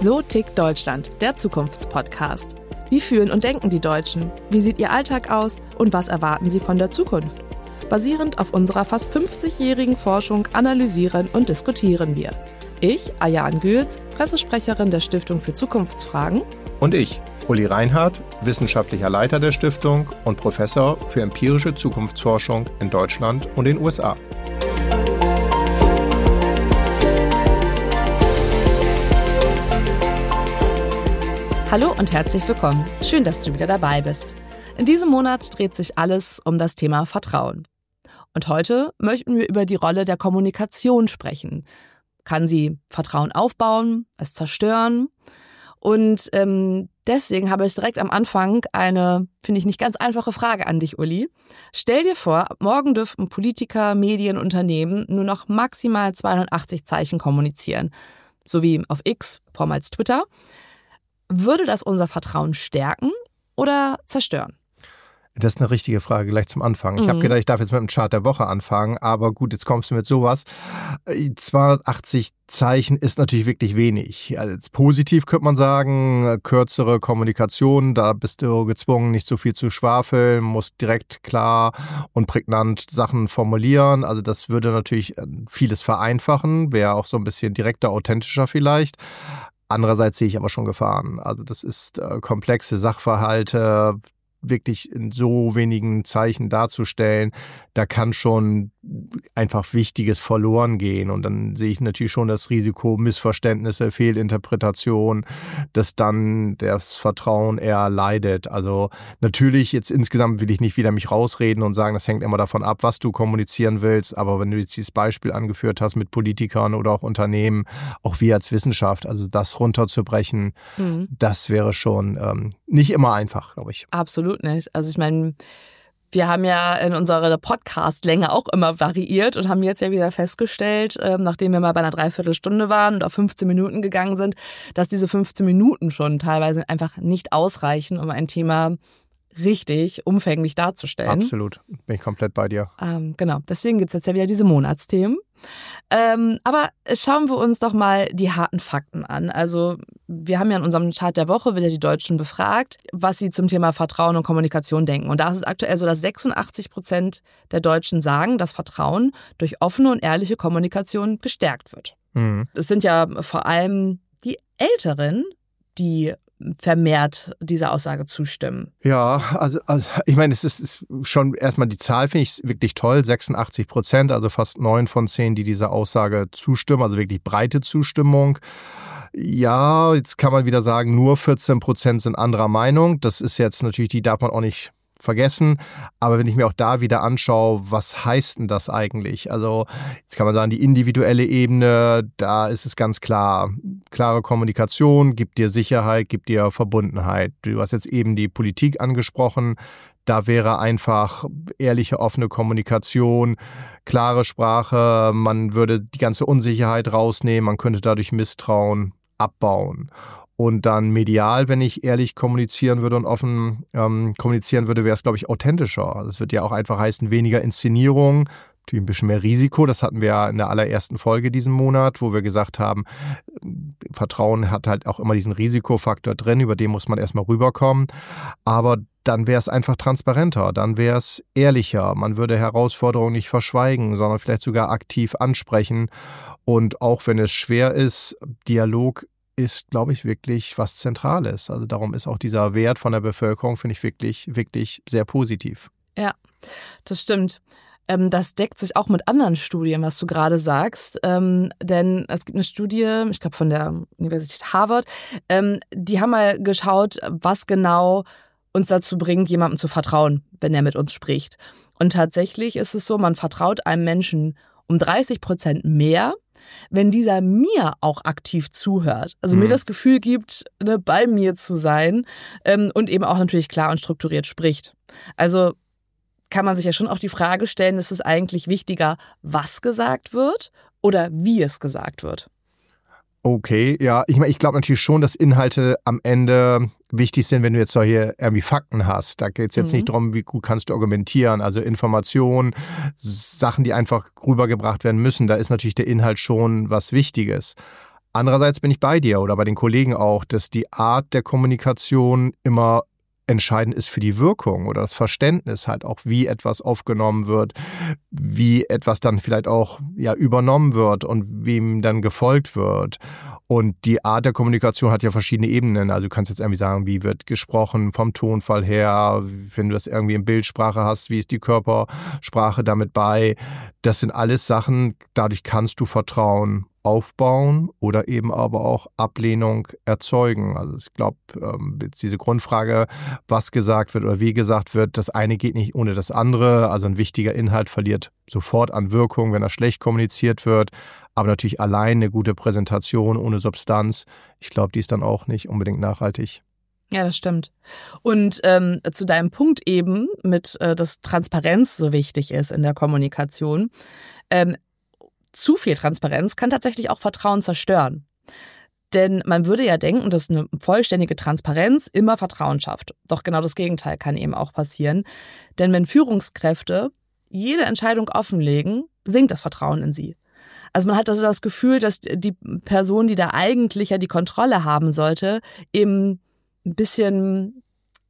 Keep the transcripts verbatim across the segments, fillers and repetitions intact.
So tickt Deutschland, der Zukunftspodcast. Wie fühlen und denken die Deutschen? Wie sieht ihr Alltag aus? Und was erwarten sie von der Zukunft? Basierend auf unserer fast fünfzigjährigen Forschung analysieren und diskutieren wir. Ich, Ayaan Gülz, Pressesprecherin der Stiftung für Zukunftsfragen. Und ich, Uli Reinhardt, wissenschaftlicher Leiter der Stiftung und Professor für empirische Zukunftsforschung in Deutschland und den U S A. Hallo und herzlich willkommen. Schön, dass du wieder dabei bist. In diesem Monat dreht sich alles um das Thema Vertrauen. Und heute möchten wir über die Rolle der Kommunikation sprechen. Kann sie Vertrauen aufbauen, es zerstören? Und ähm, deswegen habe ich direkt am Anfang eine, finde ich, nicht ganz einfache Frage an dich, Uli. Stell dir vor, ab morgen dürften Politiker, Medien, Unternehmen nur noch maximal zweihundertachtzig Zeichen kommunizieren. So wie auf X, vormals Twitter. Würde das unser Vertrauen stärken oder zerstören? Das ist eine richtige Frage, gleich zum Anfang. Ich mhm. habe gedacht, ich darf jetzt mit dem Chart der Woche anfangen, aber gut, jetzt kommst du mit sowas. zweihundertachtzig Zeichen ist natürlich wirklich wenig. Also positiv könnte man sagen, kürzere Kommunikation, da bist du gezwungen, nicht so viel zu schwafeln, musst direkt klar und prägnant Sachen formulieren. Also das würde natürlich vieles vereinfachen, wäre auch so ein bisschen direkter, authentischer vielleicht. Andererseits sehe ich aber schon Gefahren. Also das ist äh, komplexe Sachverhalte wirklich in so wenigen Zeichen darzustellen, da kann schon einfach Wichtiges verloren gehen. Und dann sehe ich natürlich schon das Risiko, Missverständnisse, Fehlinterpretation, dass dann das Vertrauen eher leidet. Also natürlich, jetzt insgesamt will ich nicht wieder mich rausreden und sagen, das hängt immer davon ab, was du kommunizieren willst. Aber wenn du jetzt dieses Beispiel angeführt hast mit Politikern oder auch Unternehmen, auch wir als Wissenschaft, also das runterzubrechen, mhm. das wäre schon ähm, nicht immer einfach, glaube ich. Absolut nicht. Also ich meine, wir haben ja in unserer Podcast-Länge auch immer variiert und haben jetzt ja wieder festgestellt, ähm, nachdem wir mal bei einer Dreiviertelstunde waren und auf fünfzehn Minuten gegangen sind, dass diese fünfzehn Minuten schon teilweise einfach nicht ausreichen, um ein Thema richtig umfänglich darzustellen. Absolut, bin ich komplett bei dir. Ähm, genau, deswegen gibt es jetzt ja wieder diese Monatsthemen. Ähm, aber schauen wir uns doch mal die harten Fakten an. Also wir haben ja in unserem Chart der Woche wieder die Deutschen befragt, was sie zum Thema Vertrauen und Kommunikation denken. Und da ist es aktuell so, dass sechsundachtzig Prozent der Deutschen sagen, dass Vertrauen durch offene und ehrliche Kommunikation gestärkt wird. Mhm. Es sind ja vor allem die Älteren, die vermehrt dieser Aussage zustimmen. Ja, also, also ich meine, es ist, ist schon erstmal die Zahl, finde ich wirklich toll, sechsundachtzig Prozent, also fast neun von zehn, die dieser Aussage zustimmen, also wirklich breite Zustimmung. Ja, jetzt kann man wieder sagen, nur vierzehn Prozent sind anderer Meinung. Das ist jetzt natürlich, die darf man auch nicht vergessen. Aber wenn ich mir auch da wieder anschaue, was heißt denn das eigentlich? Also jetzt kann man sagen, die individuelle Ebene, da ist es ganz klar. Klare Kommunikation gibt dir Sicherheit, gibt dir Verbundenheit. Du hast jetzt eben die Politik angesprochen. Da wäre einfach ehrliche, offene Kommunikation, klare Sprache. Man würde die ganze Unsicherheit rausnehmen. Man könnte dadurch Misstrauen abbauen. Und dann medial, wenn ich ehrlich kommunizieren würde und offen ähm, kommunizieren würde, wäre es, glaube ich, authentischer. Das wird ja auch einfach heißen, weniger Inszenierung, natürlich ein bisschen mehr Risiko. Das hatten wir ja in der allerersten Folge diesen Monat, wo wir gesagt haben, Vertrauen hat halt auch immer diesen Risikofaktor drin, über den muss man erstmal rüberkommen. Aber dann wäre es einfach transparenter, dann wäre es ehrlicher. Man würde Herausforderungen nicht verschweigen, sondern vielleicht sogar aktiv ansprechen. Und auch wenn es schwer ist, Dialog ist, glaube ich, wirklich was Zentrales. Also darum ist auch dieser Wert von der Bevölkerung, finde ich, wirklich, wirklich sehr positiv. Ja, das stimmt. Ähm, das deckt sich auch mit anderen Studien, was du gerade sagst. Ähm, denn es gibt eine Studie, ich glaube von der Universität Harvard, ähm, die haben mal geschaut, was genau uns dazu bringt, jemandem zu vertrauen, wenn er mit uns spricht. Und tatsächlich ist es so, man vertraut einem Menschen um dreißig Prozent mehr, wenn dieser mir auch aktiv zuhört, also mhm. mir das Gefühl gibt, ne, bei mir zu sein ähm, und eben auch natürlich klar und strukturiert spricht. Also kann man sich ja schon auch die Frage stellen, ist es eigentlich wichtiger, was gesagt wird oder wie es gesagt wird? Okay, ja, ich meine, ich glaube natürlich schon, dass Inhalte am Ende wichtig sind, wenn du jetzt solche irgendwie Fakten hast. Da geht es jetzt mhm. nicht darum, wie gut kannst du argumentieren. Also Informationen, Sachen, die einfach rübergebracht werden müssen, da ist natürlich der Inhalt schon was Wichtiges. Andererseits bin ich bei dir oder bei den Kollegen auch, dass die Art der Kommunikation immer entscheidend ist für die Wirkung oder das Verständnis halt auch, wie etwas aufgenommen wird, wie etwas dann vielleicht auch ja übernommen wird und wem dann gefolgt wird. Und die Art der Kommunikation hat ja verschiedene Ebenen. Also du kannst jetzt irgendwie sagen, wie wird gesprochen vom Tonfall her, wenn du das irgendwie in Bildsprache hast, wie ist die Körpersprache damit bei. Das sind alles Sachen, dadurch kannst du Vertrauen aufbauen oder eben aber auch Ablehnung erzeugen. Also ich glaube, jetzt diese Grundfrage, was gesagt wird oder wie gesagt wird, das eine geht nicht ohne das andere. Also ein wichtiger Inhalt verliert sofort an Wirkung, wenn er schlecht kommuniziert wird. Aber natürlich allein eine gute Präsentation ohne Substanz, ich glaube, die ist dann auch nicht unbedingt nachhaltig. Ja, das stimmt. Und ähm, zu deinem Punkt eben, mit äh, dass Transparenz so wichtig ist in der Kommunikation. Ähm, Zu viel Transparenz kann tatsächlich auch Vertrauen zerstören. Denn man würde ja denken, dass eine vollständige Transparenz immer Vertrauen schafft. Doch genau das Gegenteil kann eben auch passieren. Denn wenn Führungskräfte jede Entscheidung offenlegen, sinkt das Vertrauen in sie. Also man hat also das Gefühl, dass die Person, die da eigentlich ja die Kontrolle haben sollte, eben ein bisschen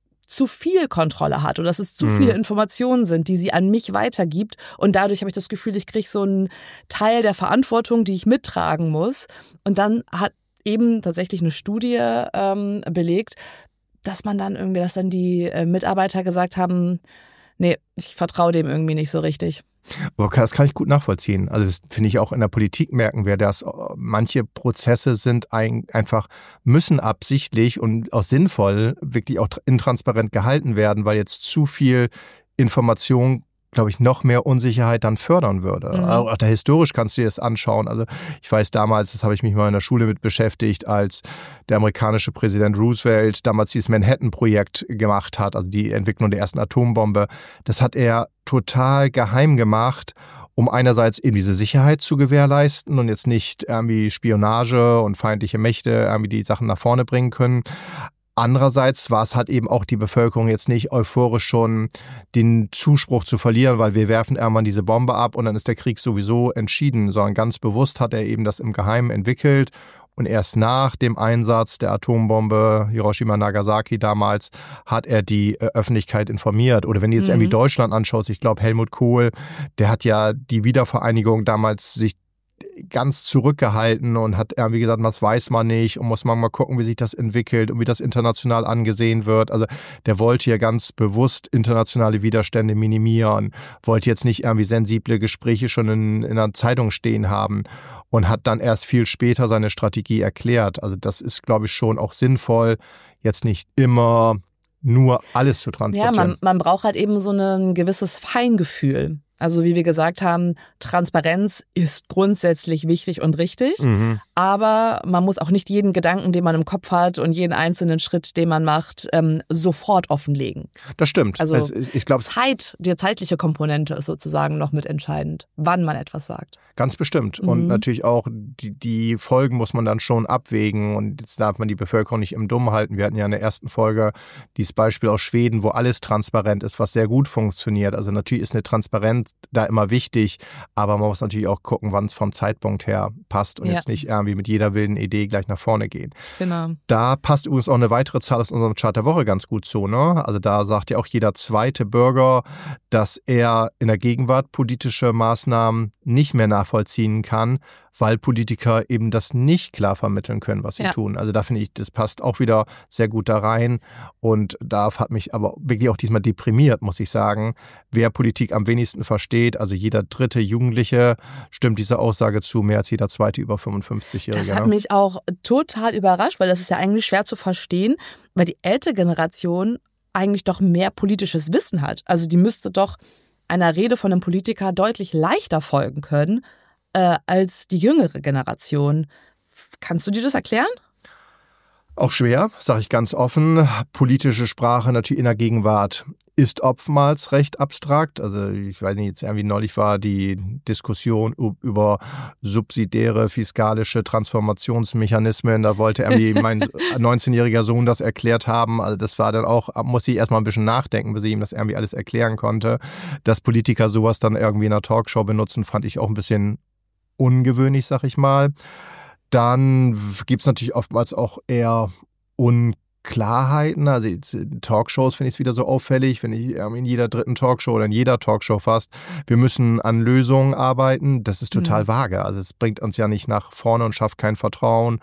zu viel Kontrolle hat oder dass es zu mhm. viele Informationen sind, die sie an mich weitergibt. Und dadurch habe ich das Gefühl, ich kriege so einen Teil der Verantwortung, die ich mittragen muss. Und dann hat eben tatsächlich eine Studie ähm, belegt, dass man dann irgendwie, dass dann die äh, Mitarbeiter gesagt haben, nee, ich vertraue dem irgendwie nicht so richtig. Aber das kann ich gut nachvollziehen. Also das finde ich auch in der Politik merken wir, dass manche Prozesse sind ein, einfach, müssen absichtlich und auch sinnvoll wirklich auch intransparent gehalten werden, weil jetzt zu viel Information, glaube ich, noch mehr Unsicherheit dann fördern würde. Mhm. Auch da historisch kannst du dir das anschauen. Also ich weiß damals, das habe ich mich mal in der Schule mit beschäftigt, als der amerikanische Präsident Roosevelt damals dieses Manhattan-Projekt gemacht hat, also die Entwicklung der ersten Atombombe. Das hat er total geheim gemacht, um einerseits eben diese Sicherheit zu gewährleisten und jetzt nicht irgendwie Spionage und feindliche Mächte irgendwie die Sachen nach vorne bringen können. Andererseits war es halt eben auch die Bevölkerung jetzt nicht euphorisch schon den Zuspruch zu verlieren, weil wir werfen irgendwann diese Bombe ab und dann ist der Krieg sowieso entschieden, sondern ganz bewusst hat er eben das im Geheimen entwickelt und erst nach dem Einsatz der Atombombe Hiroshima, Nagasaki damals hat er die äh, Öffentlichkeit informiert. Oder wenn du jetzt mhm. irgendwie Deutschland anschaust, ich glaube Helmut Kohl, der hat ja die Wiedervereinigung damals sich ganz zurückgehalten und hat irgendwie gesagt, das weiß man nicht und muss man mal gucken, wie sich das entwickelt und wie das international angesehen wird. Also der wollte ja ganz bewusst internationale Widerstände minimieren, wollte jetzt nicht irgendwie sensible Gespräche schon in, in einer Zeitung stehen haben und hat dann erst viel später seine Strategie erklärt. Also das ist, glaube ich, schon auch sinnvoll, jetzt nicht immer nur alles zu transportieren. Ja, man, man braucht halt eben so ein gewisses Feingefühl. Also wie wir gesagt haben, Transparenz ist grundsätzlich wichtig und richtig, mhm. aber man muss auch nicht jeden Gedanken, den man im Kopf hat und jeden einzelnen Schritt, den man macht, ähm, sofort offenlegen. Das stimmt. Also es, ich glaub, Zeit, die zeitliche Komponente ist sozusagen noch mit entscheidend, wann man etwas sagt. Ganz bestimmt. Mhm. Und natürlich auch die, die Folgen muss man dann schon abwägen und jetzt darf man die Bevölkerung nicht im Dummen halten. Wir hatten ja in der ersten Folge dieses Beispiel aus Schweden, wo alles transparent ist, was sehr gut funktioniert. Also natürlich ist eine Transparenz da immer wichtig, aber man muss natürlich auch gucken, wann es vom Zeitpunkt her passt und ja. jetzt nicht irgendwie mit jeder wilden Idee gleich nach vorne gehen. Genau. Da passt übrigens auch eine weitere Zahl aus unserem Chart der Woche ganz gut zu, ne? Also da sagt ja auch jeder zweite Bürger, dass er in der Gegenwart politische Maßnahmen nicht mehr nachvollziehen kann, weil Politiker eben das nicht klar vermitteln können, was sie ja. tun. Also da finde ich, das passt auch wieder sehr gut da rein. Und da hat mich aber wirklich auch diesmal deprimiert, muss ich sagen, wer Politik am wenigsten versteht. Also jeder dritte Jugendliche stimmt dieser Aussage zu, mehr als jeder zweite über fünfundfünfzig-Jährige. Das hat mich auch total überrascht, weil das ist ja eigentlich schwer zu verstehen, weil die ältere Generation eigentlich doch mehr politisches Wissen hat. Also die müsste doch einer Rede von einem Politiker deutlich leichter folgen können, Äh, als die jüngere Generation. Kannst du dir das erklären? Auch schwer, sage ich ganz offen. Politische Sprache natürlich in der Gegenwart ist oftmals recht abstrakt. Also ich weiß nicht, jetzt irgendwie neulich war die Diskussion über subsidiäre fiskalische Transformationsmechanismen. Da wollte irgendwie mein neunzehnjähriger Sohn das erklärt haben. Also das war dann auch, muss ich erstmal ein bisschen nachdenken, bis ich ihm das irgendwie alles erklären konnte. Dass Politiker sowas dann irgendwie in einer Talkshow benutzen, fand ich auch ein bisschen ungewöhnlich, sag ich mal. dann gibt es natürlich oftmals auch eher Unklarheiten. Also in Talkshows finde ich es wieder so auffällig, wenn ich in jeder dritten Talkshow oder in jeder Talkshow fast, wir müssen an Lösungen arbeiten. Das ist total mhm. vage. Also es bringt uns ja nicht nach vorne und schafft kein Vertrauen.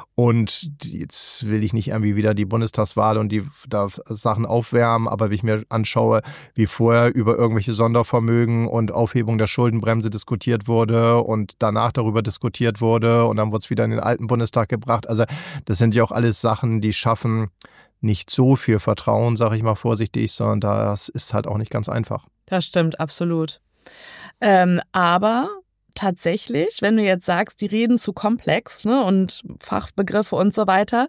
Und jetzt will ich nicht irgendwie wieder die Bundestagswahl und die da Sachen aufwärmen, aber wenn ich mir anschaue, wie vorher über irgendwelche Sondervermögen und Aufhebung der Schuldenbremse diskutiert wurde und danach darüber diskutiert wurde und dann wurde es wieder in den alten Bundestag gebracht. Also das sind ja auch alles Sachen, die schaffen nicht so viel Vertrauen, sage ich mal vorsichtig, sondern das ist halt auch nicht ganz einfach. Das stimmt, absolut. Ähm, aber tatsächlich, wenn du jetzt sagst, die reden zu komplex, ne, und Fachbegriffe und so weiter,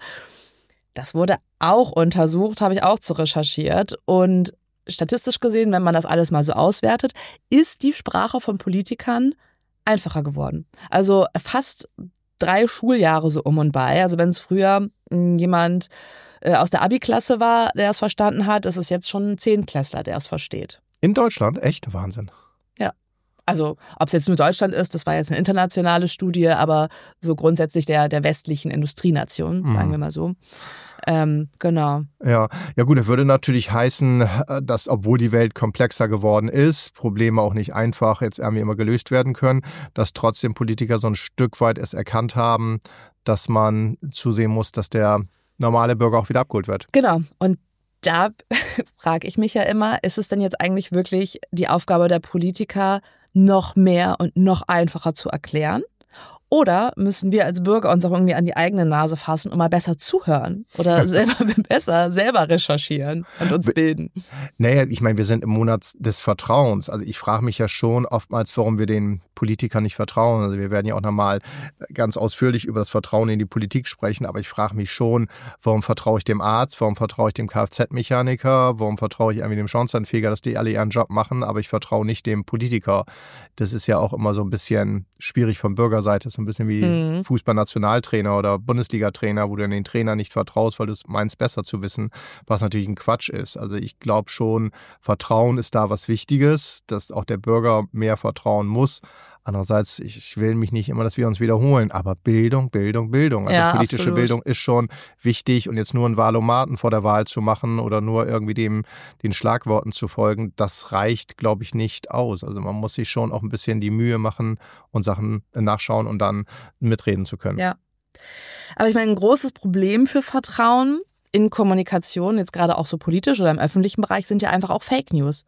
das wurde auch untersucht, habe ich auch zu recherchiert. Und statistisch gesehen, wenn man das alles mal so auswertet, ist die Sprache von Politikern einfacher geworden. Also fast drei Schuljahre so um und bei. Also wenn es früher jemand aus der Abi-Klasse war, der es verstanden hat, ist es jetzt schon ein Zehntklässler, der es versteht. In Deutschland? Echt? Wahnsinn. Ja. Also ob es jetzt nur Deutschland ist, das war jetzt eine internationale Studie, aber so grundsätzlich der, der westlichen Industrienation, mhm. sagen wir mal so. Ähm, genau. Ja, ja gut, das würde natürlich heißen, dass obwohl die Welt komplexer geworden ist, Probleme auch nicht einfach jetzt irgendwie immer gelöst werden können, dass trotzdem Politiker so ein Stück weit es erkannt haben, dass man zusehen muss, dass der normale Bürger auch wieder abgeholt wird. Genau. Und da frage ich mich ja immer, ist es denn jetzt eigentlich wirklich die Aufgabe der Politiker, noch mehr und noch einfacher zu erklären? Oder müssen wir als Bürger uns auch irgendwie an die eigene Nase fassen und mal besser zuhören oder selber besser selber recherchieren und uns bilden? Naja, ich meine, wir sind im Monat des Vertrauens. Also ich frage mich ja schon oftmals, warum wir den Politikern nicht vertrauen. Also wir werden ja auch nochmal ganz ausführlich über das Vertrauen in die Politik sprechen, aber ich frage mich schon, warum vertraue ich dem Arzt, warum vertraue ich dem Kfz-Mechaniker, warum vertraue ich irgendwie dem Schornsteinfeger, dass die alle ihren Job machen, aber ich vertraue nicht dem Politiker. Das ist ja auch immer so ein bisschen schwierig von Bürgerseite. So ein bisschen wie mhm. Fußballnationaltrainer oder Bundesliga-Trainer, wo du den Trainer nicht vertraust, weil du es meinst, besser zu wissen, was natürlich ein Quatsch ist. Also ich glaube schon, Vertrauen ist da was Wichtiges, dass auch der Bürger mehr vertrauen muss. Andererseits, ich will mich nicht immer, dass wir uns wiederholen, aber Bildung, Bildung, Bildung. Also ja, politische absolut. Bildung ist schon wichtig und jetzt nur einen Wahlomaten vor der Wahl zu machen oder nur irgendwie dem den Schlagworten zu folgen, das reicht, glaube ich, nicht aus. Also man muss sich schon auch ein bisschen die Mühe machen und Sachen nachschauen und dann mitreden zu können. Ja, aber ich meine, ein großes Problem für Vertrauen in Kommunikation, jetzt gerade auch so politisch oder im öffentlichen Bereich, sind ja einfach auch Fake News.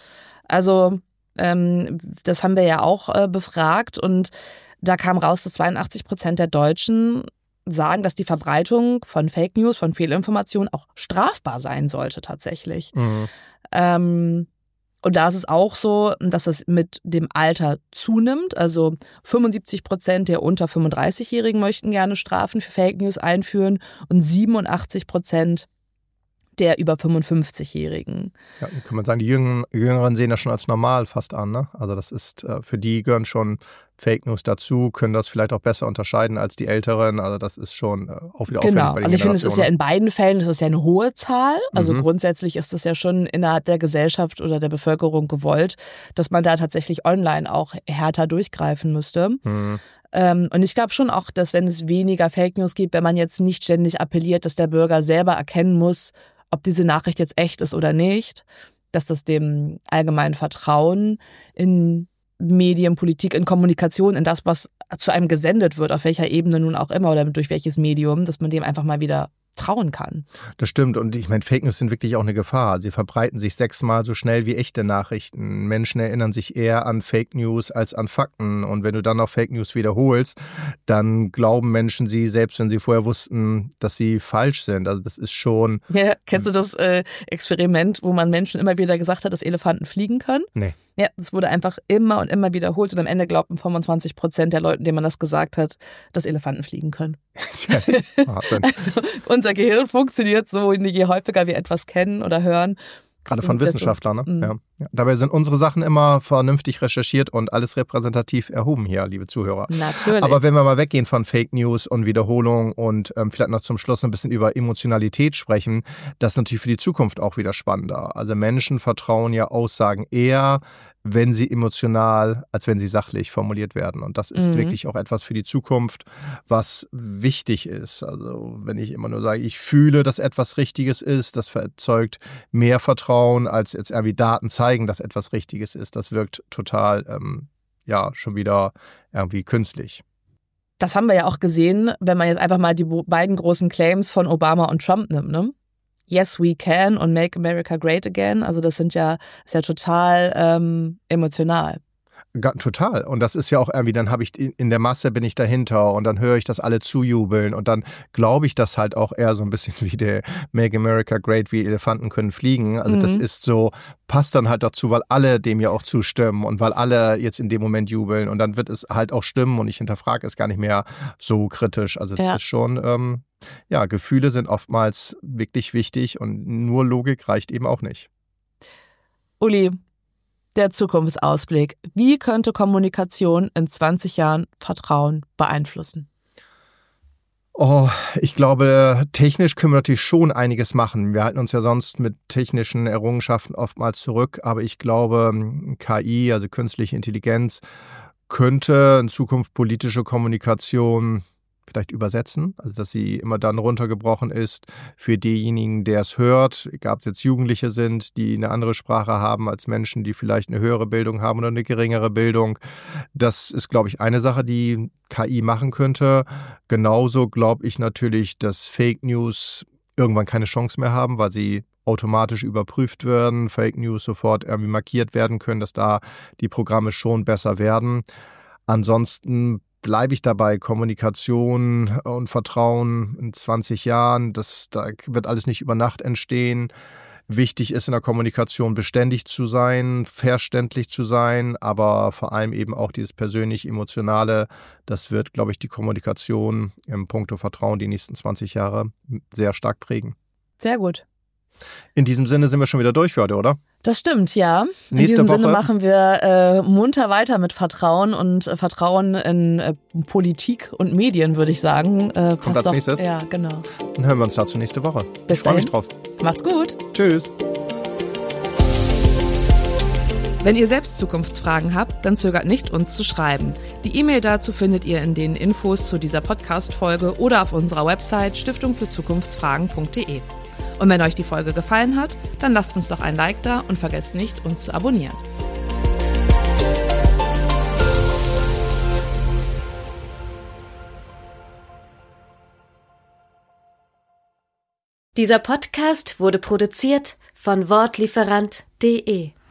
Also Ähm, das haben wir ja auch äh, befragt und da kam raus, dass zweiundachtzig Prozent der Deutschen sagen, dass die Verbreitung von Fake News, von Fehlinformationen auch strafbar sein sollte tatsächlich. Mhm. Ähm, und da ist es auch so, dass es mit dem Alter zunimmt. Also fünfundsiebzig Prozent der unter fünfunddreißigjährigen möchten gerne Strafen für Fake News einführen und siebenundachtzig Prozent der über fünfundfünfzigjährigen. Ja, kann man sagen, die Jüngeren, Jüngeren sehen das schon als normal fast an. Ne? Also das ist, für die gehören schon Fake News dazu, können das vielleicht auch besser unterscheiden als die Älteren. Also das ist schon auch wieder auffällig genau. bei den Also ich finde, es ist ja in beiden Fällen, das ist ja eine hohe Zahl. Also mhm. grundsätzlich ist es ja schon innerhalb der Gesellschaft oder der Bevölkerung gewollt, dass man da tatsächlich online auch härter durchgreifen müsste. Mhm. Ähm, und ich glaube schon auch, dass wenn es weniger Fake News gibt, wenn man jetzt nicht ständig appelliert, dass der Bürger selber erkennen muss, ob diese Nachricht jetzt echt ist oder nicht, dass das dem allgemeinen Vertrauen in Medien, Politik, in Kommunikation, in das, was zu einem gesendet wird, auf welcher Ebene nun auch immer oder durch welches Medium, dass man dem einfach mal wieder trauen kann. Das stimmt und ich meine, Fake News sind wirklich auch eine Gefahr. Sie verbreiten sich sechsmal so schnell wie echte Nachrichten. Menschen erinnern sich eher an Fake News als an Fakten und wenn du dann noch Fake News wiederholst, dann glauben Menschen sie, selbst wenn sie vorher wussten, dass sie falsch sind. Also das ist schon... Ja, kennst du das äh, Experiment, wo man Menschen immer wieder gesagt hat, dass Elefanten fliegen können? Nee. Ja, das wurde einfach immer und immer wiederholt und am Ende glaubten fünfundzwanzig Prozent der Leute, denen man das gesagt hat, dass Elefanten fliegen können. Tja, also unser Gehirn funktioniert so, je häufiger wir etwas kennen oder hören. Gerade von Wissenschaftlern, ne? Mhm. Ja. Ja. Dabei sind unsere Sachen immer vernünftig recherchiert und alles repräsentativ erhoben hier, liebe Zuhörer. Natürlich. Aber wenn wir mal weggehen von Fake News und Wiederholung und ähm, vielleicht noch zum Schluss ein bisschen über Emotionalität sprechen, das ist natürlich für die Zukunft auch wieder spannender. Also Menschen vertrauen ja Aussagen eher, wenn sie emotional, als wenn sie sachlich formuliert werden. Und das ist mhm. wirklich auch etwas für die Zukunft, was wichtig ist. Also wenn ich immer nur sage, ich fühle, dass etwas Richtiges ist, das erzeugt mehr Vertrauen, als jetzt irgendwie Daten zeigen, dass etwas Richtiges ist. Das wirkt total, ähm, ja, schon wieder irgendwie künstlich. Das haben wir ja auch gesehen, wenn man jetzt einfach mal die beiden großen Claims von Obama und Trump nimmt, ne? Yes, we can und Make America Great Again. Also das sind ja, ist ja total ähm, emotional. Total. Und das ist ja auch irgendwie, dann habe ich in der Masse bin ich dahinter und dann höre ich, dass alle zujubeln und dann glaube ich das halt auch eher so ein bisschen wie der Make America Great, wie Elefanten können fliegen. Also mhm. das ist so, passt dann halt dazu, weil alle dem ja auch zustimmen und weil alle jetzt in dem Moment jubeln und dann wird es halt auch stimmen und ich hinterfrage es gar nicht mehr so kritisch. Also es ja. ist schon, ähm, ja, Gefühle sind oftmals wirklich wichtig und nur Logik reicht eben auch nicht. Uli, der Zukunftsausblick. Wie könnte Kommunikation in zwanzig Jahren Vertrauen beeinflussen? Oh, ich glaube, technisch können wir natürlich schon einiges machen. Wir halten uns ja sonst mit technischen Errungenschaften oftmals zurück, aber ich glaube, K I, also künstliche Intelligenz, könnte in Zukunft politische Kommunikation vielleicht übersetzen, also dass sie immer dann runtergebrochen ist für denjenigen, der es hört, egal ob es jetzt Jugendliche sind, die eine andere Sprache haben als Menschen, die vielleicht eine höhere Bildung haben oder eine geringere Bildung. Das ist, glaube ich, eine Sache, die K I machen könnte. Genauso glaube ich natürlich, dass Fake News irgendwann keine Chance mehr haben, weil sie automatisch überprüft werden, Fake News sofort irgendwie markiert werden können, dass da die Programme schon besser werden. Ansonsten bleibe ich dabei, Kommunikation und Vertrauen in zwanzig Jahren, das da wird alles nicht über Nacht entstehen. Wichtig ist in der Kommunikation beständig zu sein, verständlich zu sein, aber vor allem eben auch dieses persönlich-emotionale, das wird, glaube ich, die Kommunikation im Puncto Vertrauen die nächsten zwanzig Jahre sehr stark prägen. Sehr gut. In diesem Sinne sind wir schon wieder durch für heute, oder? Das stimmt, ja. In Nächste diesem Woche Sinne machen wir äh, munter weiter mit Vertrauen und äh, Vertrauen in äh, Politik und Medien, würde ich sagen. Äh, Kommt als doch, nächstes? Ja, genau. Dann hören wir uns dazu nächste Woche. Bis ich freue mich drauf. Macht's gut. Tschüss. Wenn ihr selbst Zukunftsfragen habt, dann zögert nicht, uns zu schreiben. Die E-Mail dazu findet ihr in den Infos zu dieser Podcast-Folge oder auf unserer Website stiftung für zukunftsfragen punkt de. Und wenn euch die Folge gefallen hat, dann lasst uns doch ein Like da und vergesst nicht, uns zu abonnieren. Dieser Podcast wurde produziert von wortlieferant punkt de.